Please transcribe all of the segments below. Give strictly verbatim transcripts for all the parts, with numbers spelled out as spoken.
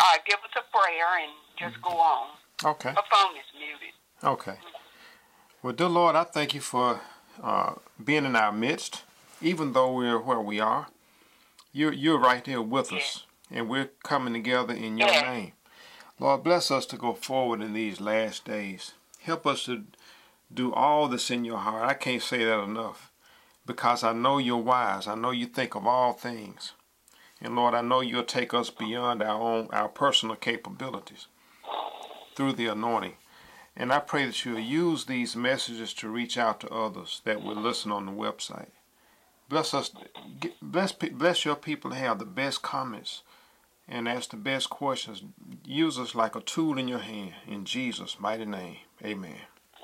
uh, give us a prayer and just go on. Okay. Her phone is muted. Okay. Well, dear Lord, I thank you for uh, being in our midst, even though we're where we are. You're you're right there with Yes. us, and we're coming together in your Yes. name. Lord, bless us to go forward in these last days. Help us to do all that's in your heart. I can't say that enough, because I know you're wise. I know you think of all things. And Lord, I know you'll take us beyond our own, our personal capabilities through the anointing. And I pray that you'll use these messages to reach out to others that will listen on the website. Bless us, bless, bless your people to have the best comments and ask the best questions. Use us like a tool in your hand. In Jesus' mighty name, amen.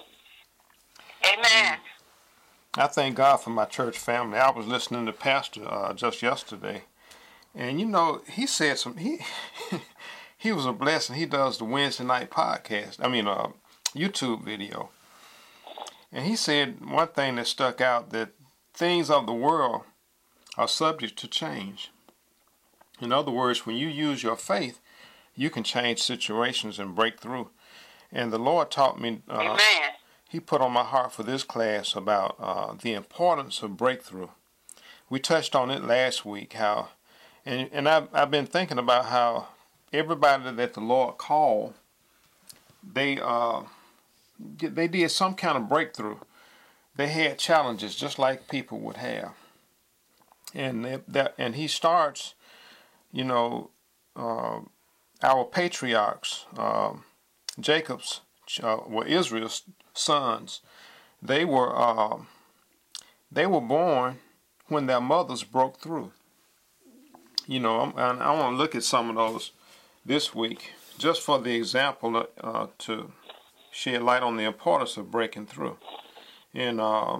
Amen. I thank God for my church family. I was listening to Pastor uh, just yesterday, and you know, he said some, he he was a blessing. He does the Wednesday night podcast, I mean, uh, YouTube video. And he said one thing that stuck out, that things of the world are subject to change. In other words, when you use your faith, you can change situations and break through. And the Lord taught me, uh, Amen. he put on my heart for this class about uh, the importance of breakthrough. We touched on it last week, how, and, and I've, I've been thinking about how everybody that the Lord called, they uh, they did some kind of breakthrough. They had challenges just like people would have. And they, that and he starts, you know, uh, our patriarchs, uh, Jacob's, uh, were Israel's sons. They were uh, they were born when their mothers broke through. You know, and I want to look at some of those this week, just for the example uh, to shed light on the importance of breaking through. In uh,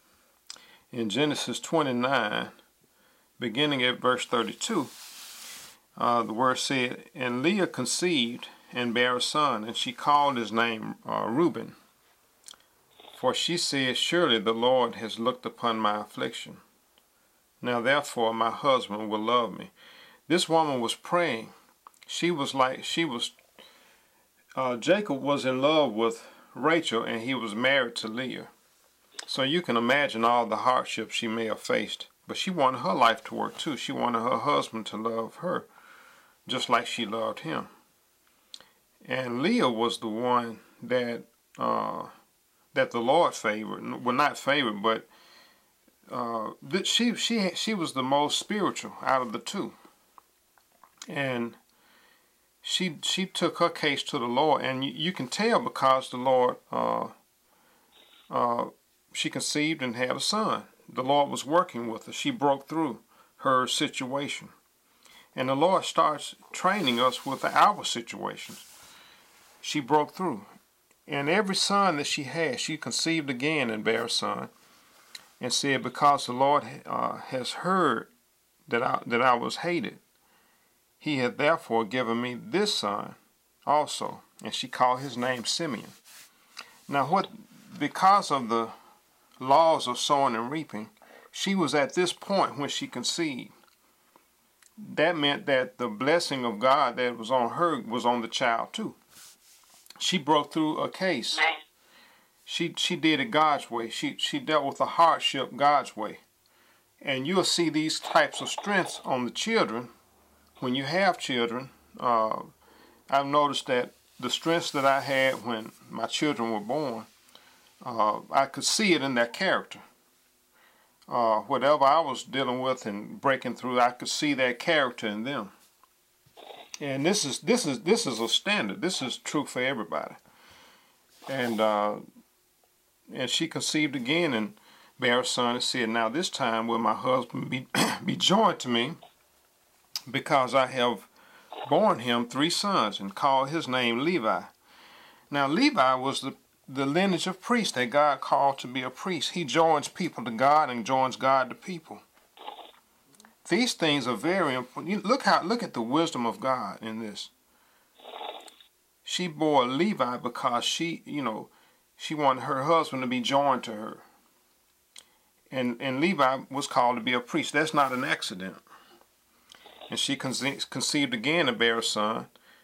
in Genesis twenty-nine, beginning at verse thirty-two, uh, the word said, "And Leah conceived and bare a son, and she called his name uh, Reuben. For she said, Surely the Lord has looked upon my affliction. Now therefore my husband will love me." This woman was praying. She was like, she was, uh, Jacob was in love with Rachel, and he was married to Leah. So you can imagine all the hardships she may have faced. But she wanted her life to work too. She wanted her husband to love her, just like she loved him. And Leah was the one that uh, that the Lord favored. Well, not favored, but uh, she she she was the most spiritual out of the two. And she she took her case to the Lord, and you, you can tell because the Lord uh, uh, she conceived and had a son. The Lord was working with her. She broke through her situation, and the Lord starts training us with our situations. She broke through, and every son that she had, she conceived again and bare a son, and said, "Because the Lord uh, has heard that I that I was hated, He hath therefore given me this son also." And she called his name Simeon. Now, what because of the laws of sowing and reaping, she was at this point when she conceived. That meant that the blessing of God that was on her was on the child too. She broke through a case. She she did it God's way. She she dealt with a hardship God's way. And you'll see these types of strengths on the children when you have children. Uh, I've noticed that the strengths that I had when my children were born, uh, I could see it in their character. Uh, whatever I was dealing with and breaking through, I could see that character in them. And this is this is this is a standard. This is true for everybody. And uh, and she conceived again and bare a son and said, "Now this time will my husband be be joined to me, because I have borne him three sons," and called his name Levi. Now Levi was the the lineage of priests that God called to be a priest. He joins people to God and joins God to people. These things are very important. Look how look at the wisdom of God in this. She bore Levi because she, you know, she wanted her husband to be joined to her. And and Levi was called to be a priest. That's not an accident. And she conceived again and bare a son,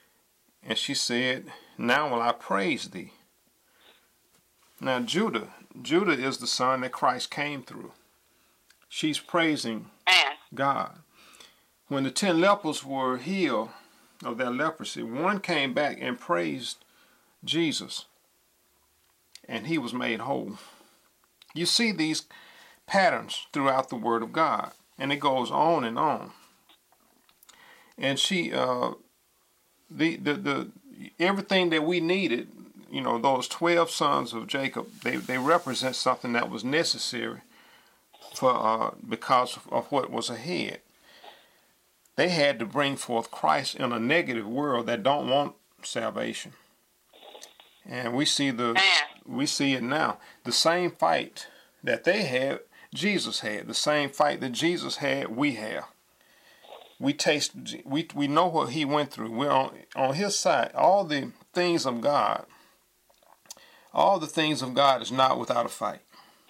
And she said, now will I praise thee. Now Judah, Judah is the son that Christ came through. She's praising Man. God. When the ten lepers were healed of their leprosy, one came back and praised Jesus, and he was made whole. You see these patterns throughout the Word of God, and it goes on and on. And she, uh, the the the everything that we needed, you know, those twelve sons of Jacob, they they represent something that was necessary for uh, because of, of what was ahead. They had to bring forth Christ in a negative world that don't want salvation. And we see the we see it now. The same fight that they had, Jesus had. The same fight that Jesus had, we have. We taste we we know what he went through. We're on on his side. All the things of God, all the things of God is not without a fight.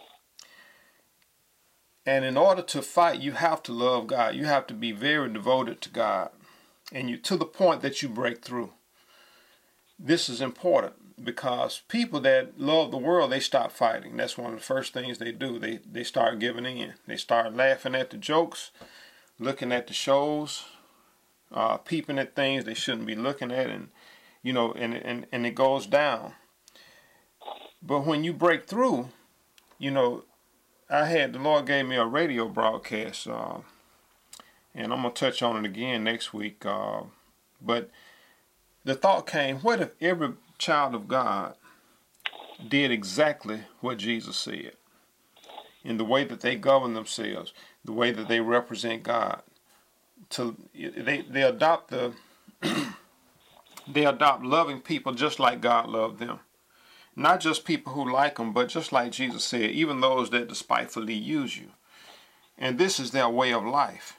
And in order to fight, you have to love God. You have to be very devoted to God, and you to the point that you break through. This is important because people that love the world, they stop fighting. That's one of the first things they do. They they start giving in. They start laughing at the jokes, looking at the shows, uh, peeping at things they shouldn't be looking at, and you know, and and and it goes down. But when you break through, you know. I had, the Lord gave me a radio broadcast, uh, and I'm going to touch on it again next week. Uh, but the thought came, what if every child of God did exactly what Jesus said? In the way that they govern themselves, the way that they represent God. To, they, they adopt the, they adopt loving people just like God loved them. Not just people who like them, but just like Jesus said, even those that despitefully use you. And this is their way of life.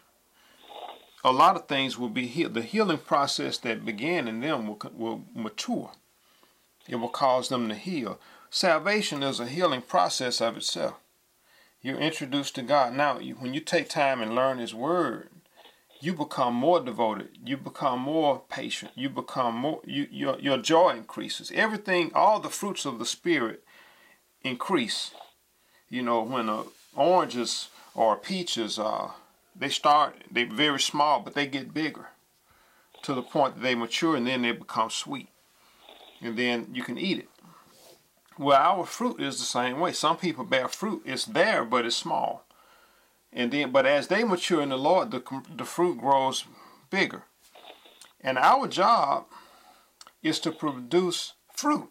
A lot of things will be healed. The healing process that began in them will, will mature. It will cause them to heal. Salvation is a healing process of itself. You're introduced to God. Now, when you take time and learn His Word, you become more devoted. You become more patient. You become more, you, your, your joy increases. Everything, all the fruits of the Spirit increase. You know, when uh, oranges or peaches, uh, they start, they're very small, but they get bigger to the point that they mature, and then they become sweet. And then you can eat it. Well, our fruit is the same way. Some people bear fruit. It's there, but it's small. And then, but as they mature in the Lord, the, the fruit grows bigger. And our job is to produce fruit.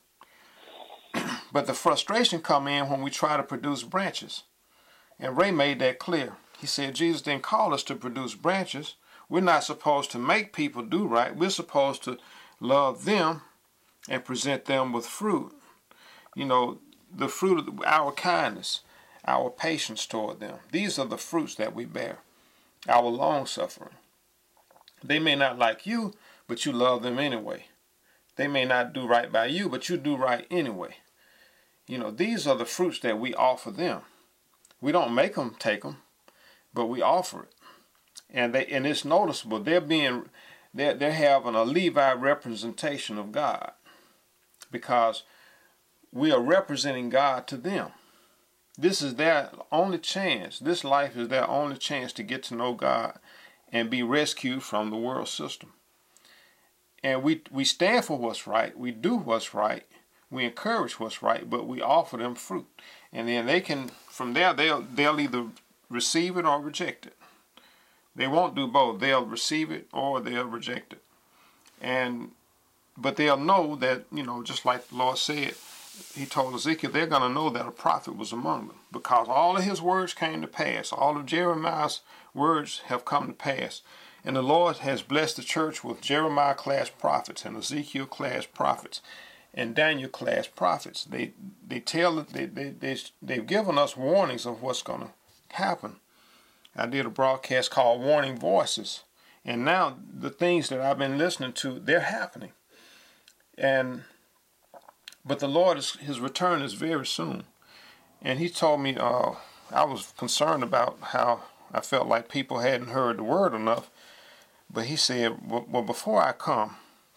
But the frustration come in when we try to produce branches. And Ray made that clear. He said Jesus didn't call us to produce branches. We're not supposed to make people do right. We're supposed to love them and present them with fruit. You know, the fruit of our kindness, our patience toward them. These are the fruits that we bear. Our long-suffering. They may not like you, but you love them anyway. They may not do right by you, but you do right anyway. You know, these are the fruits that we offer them. We don't make them take them, but we offer it. And they and it's noticeable. They're being, they're, they're having a Levi representation of God, because we are representing God to them. This is their only chance. This life is their only chance to get to know God and be rescued from the world system. And we we stand for what's right. We do what's right. We encourage what's right, but we offer them fruit. And then they can, from there, they'll, they'll either receive it or reject it. They won't do both. They'll receive it or they'll reject it. And, but they'll know that, you know, just like the Lord said, He told Ezekiel, they're going to know that a prophet was among them, because all of his words came to pass. All of Jeremiah's words have come to pass. And the Lord has blessed the church with Jeremiah-class prophets and Ezekiel-class prophets and Daniel-class prophets. They they tell they they they they've given us warnings of what's going to happen. I did a broadcast called Warning Voices, and now the things that I've been listening to, they're happening. And but the Lord is, His return is very soon. And He told me, uh, I was concerned about how I felt like people hadn't heard the word enough. But He said, well, well before I come,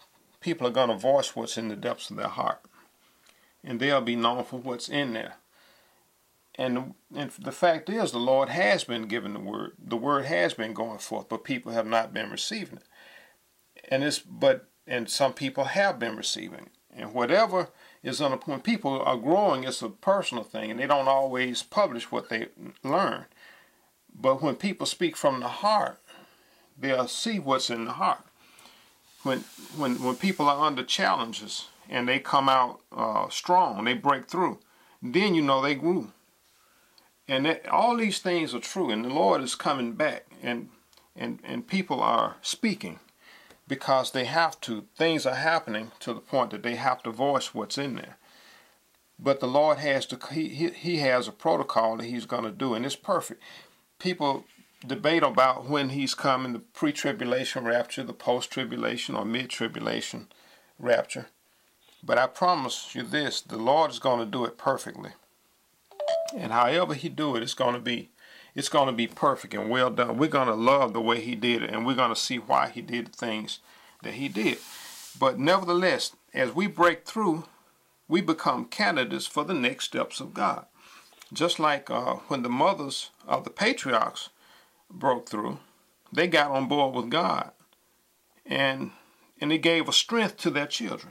people are going to voice what's in the depths of their heart. And they'll be known for what's in there. And, and the fact is, the Lord has been given the word. The word has been going forth, but people have not been receiving it. And it's but and some people have been receiving it. And whatever is on the when people are growing, it's a personal thing, and they don't always publish what they learn. But when people speak from the heart, they'll see what's in the heart. When when when people are under challenges and they come out uh, strong, they break through, then you know they grew. And that, all these things are true, and the Lord is coming back, and and and people are speaking because they have to. Things are happening to the point that they have to voice what's in there. But the Lord has to. He he, he has a protocol that He's going to do, and it's perfect. People debate about when He's coming: the pre-tribulation rapture, the post-tribulation or mid-tribulation rapture. But I promise you this: the Lord is going to do it perfectly. And however He do it, it's going to be, it's going to be perfect and well done. We're going to love the way He did it, and we're going to see why He did the things that He did. But nevertheless, as we break through, we become candidates for the next steps of God. Just like uh, when the mothers of the patriarchs broke through, they got on board with God, and and it gave a strength to their children.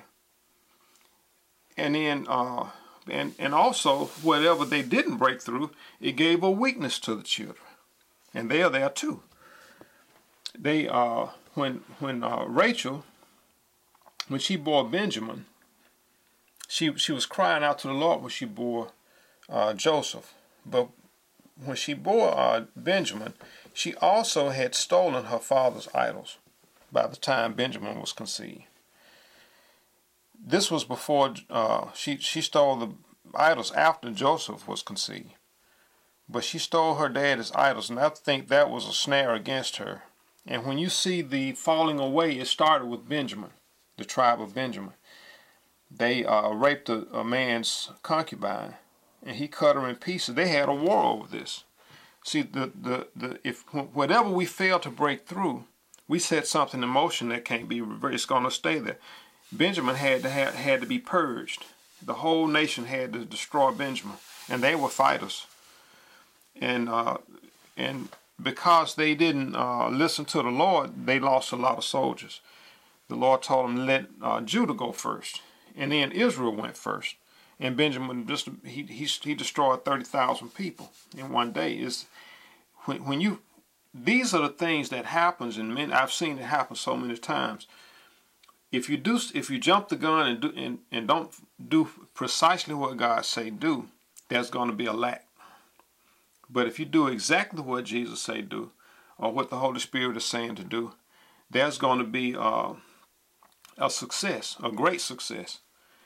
And then. Uh, And, and also, whatever they didn't break through, it gave a weakness to the children. And they are there too. They, uh, when, when uh, Rachel, when she bore Benjamin, she, she was crying out to the Lord when she bore uh, Joseph. But when she bore uh, Benjamin, she also had stolen her father's idols by the time Benjamin was conceived. This was before uh, she she stole the idols after Joseph was conceived, but she stole her dad's idols, and I think that was a snare against her. And when you see the falling away, it started with Benjamin, the tribe of Benjamin. They uh, raped a, a man's concubine, and he cut her in pieces. They had a war over this. See, the the the if whatever we fail to break through, we set something in motion that can't be reversed. It's going to stay there. Benjamin had to have, had to be purged. The whole nation had to destroy Benjamin, and they were fighters. And uh, and because they didn't uh, listen to the Lord, they lost a lot of soldiers. The Lord told them to let uh, Judah go first, and then Israel went first. And Benjamin just he he, he destroyed thirty thousand people in one day. Is when when you these are the things that happens in men. I've seen it happen so many times. If you do, if you jump the gun and do and, and don't do precisely what God say do, there's going to be a lack. But if you do exactly what Jesus say do, or what the Holy Spirit is saying to do, there's going to be uh, a success, a great success.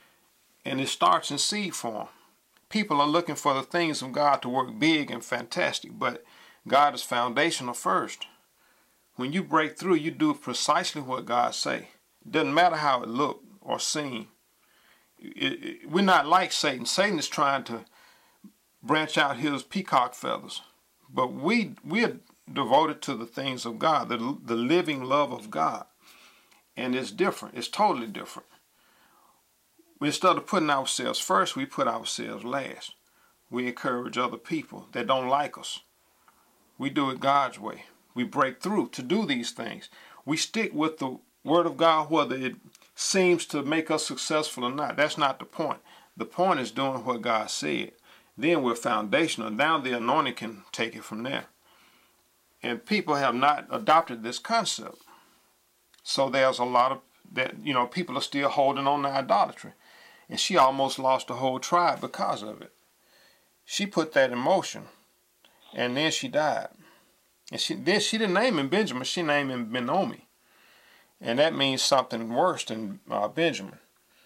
And it starts in seed form. People are looking for the things of God to work big and fantastic, but God is foundational first. When you break through, you do precisely what God say. Doesn't matter how it looked or seemed. It, it, we're not like Satan. Satan is trying to branch out his peacock feathers. But we, we're devoted to the things of God, the, the living love of God. And it's different. It's totally different. Instead of putting ourselves first, we put ourselves last. We encourage other people that don't like us. We do it God's way. We break through to do these things. We stick with the Word of God, whether it seems to make us successful or not. That's not the point. The point is doing what God said. Then we're foundational. Now the anointing can take it from there. And people have not adopted this concept. So there's a lot of that, you know, people are still holding on to idolatry. And she almost lost the whole tribe because of it. She put that in motion. And then she died. And she then she didn't name him Benjamin, she named him Benoni. And that means something worse than uh, Benjamin.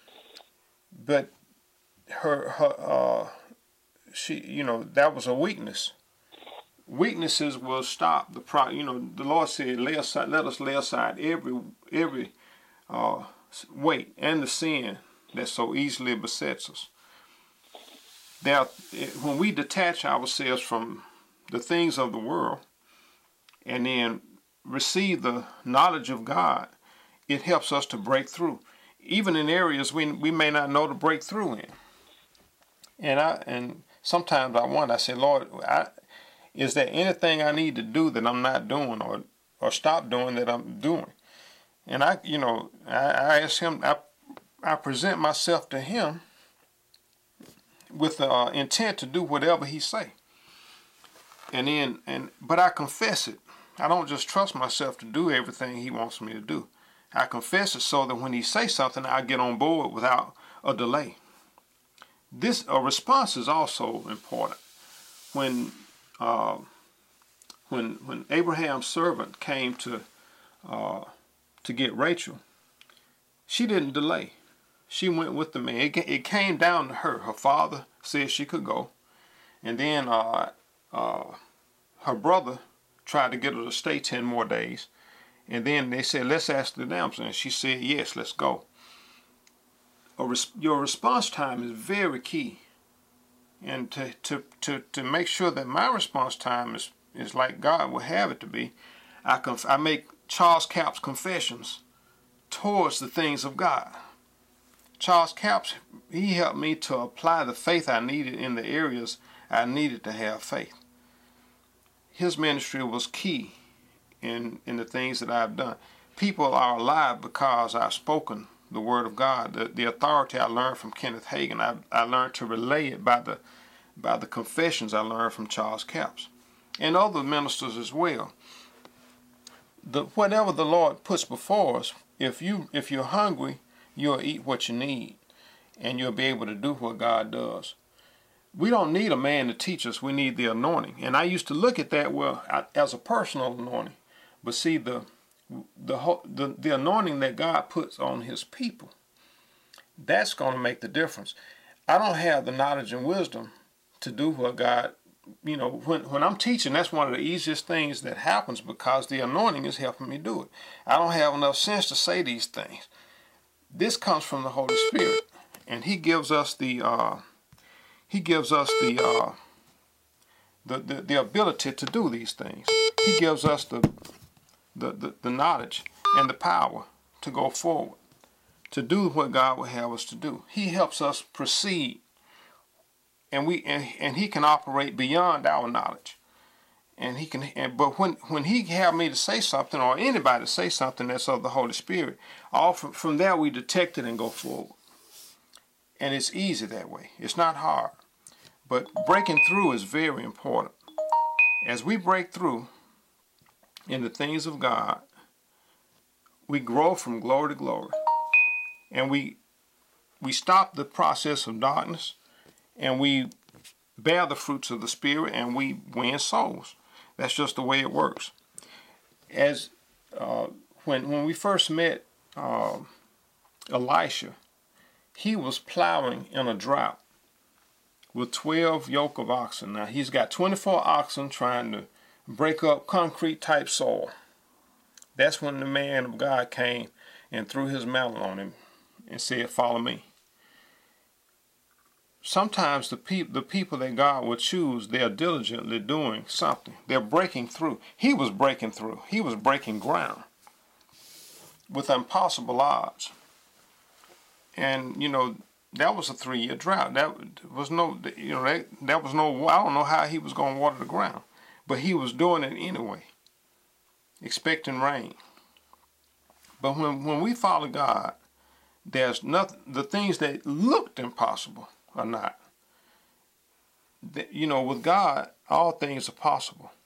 But her, her, uh, she, you know, that was a weakness. Weaknesses will stop the pro. You know, the Lord said, "Lay aside, let us lay aside every every uh, weight and the sin that so easily besets us." Now, when we detach ourselves from the things of the world and then receive the knowledge of God, it helps us to break through. even in areas we we may not know to break through in. And I and sometimes I wonder, I say, Lord, I, is there anything I need to do that I'm not doing, or or stop doing that I'm doing? And I, you know, I, I ask him, I, I present myself to him with the uh, intent to do whatever he say. And then, and but I confess it. I don't just trust myself to do everything he wants me to do. I confess it so that when he say something, I get on board without a delay. This a response is also important. When uh, when when Abraham's servant came to uh, to get Rachel, she didn't delay. She went with the man. It, it came down to her. Her father said she could go, and then uh, uh, her brother tried to get her to stay ten more days, and then they said, "Let's ask the damsel," and she said, "Yes, let's go." A res your response time is very key, and to to to to make sure that my response time is is like God would have it to be, I conf I make Charles Capps confessions towards the things of God. Charles Capps, he helped me to apply the faith I needed in the areas I needed to have faith. His ministry was key in in the things that I've done. People are alive because I've spoken the word of God. The, the authority I learned from Kenneth Hagin, I, I learned to relay it by the by the confessions I learned from Charles Capps and other ministers as well. The whatever the Lord puts before us, if you if you're hungry, you'll eat what you need, and you'll be able to do what God does. We don't need a man to teach us. We need the anointing. And I used to look at that well as a personal anointing, but see the the the, the anointing that God puts on His people, that's going to make the difference. I don't have the knowledge and wisdom to do what God, you know, when when I'm teaching, that's one of the easiest things that happens because the anointing is helping me do it. I don't have enough sense to say these things. This comes from the Holy Spirit, and He gives us the uh, He gives us the, uh, the the the ability to do these things. He gives us the the the, the knowledge and the power to go forward, to do what God would have us to do. He helps us proceed, and we and, and He can operate beyond our knowledge. And he can, and, but when when He have me to say something, or anybody to say something that's of the Holy Spirit, all from, from there we detect it and go forward. And it's easy that way. It's not hard. But breaking through is very important. As we break through in the things of God, we grow from glory to glory, and we we stop the process of darkness, and we bear the fruits of the Spirit, and we win souls. That's just the way it works. As uh, when when we first met uh, Elisha, he was plowing in a drought with twelve yoke of oxen. Now he's got twenty-four oxen trying to break up concrete type soil. That's when the man of God came and threw his mantle on him and said, "Follow me." Sometimes the, peop the people that God will choose, they are diligently doing something. They're breaking through. He was breaking through. He was breaking ground with impossible odds. And, you know, that was a three-year drought. That was no, you know, that, that was no, I don't know how he was going to water the ground. But he was doing it anyway, expecting rain. But when, when we follow God, there's nothing, the things that looked impossible are not. You know, with God, all things are possible.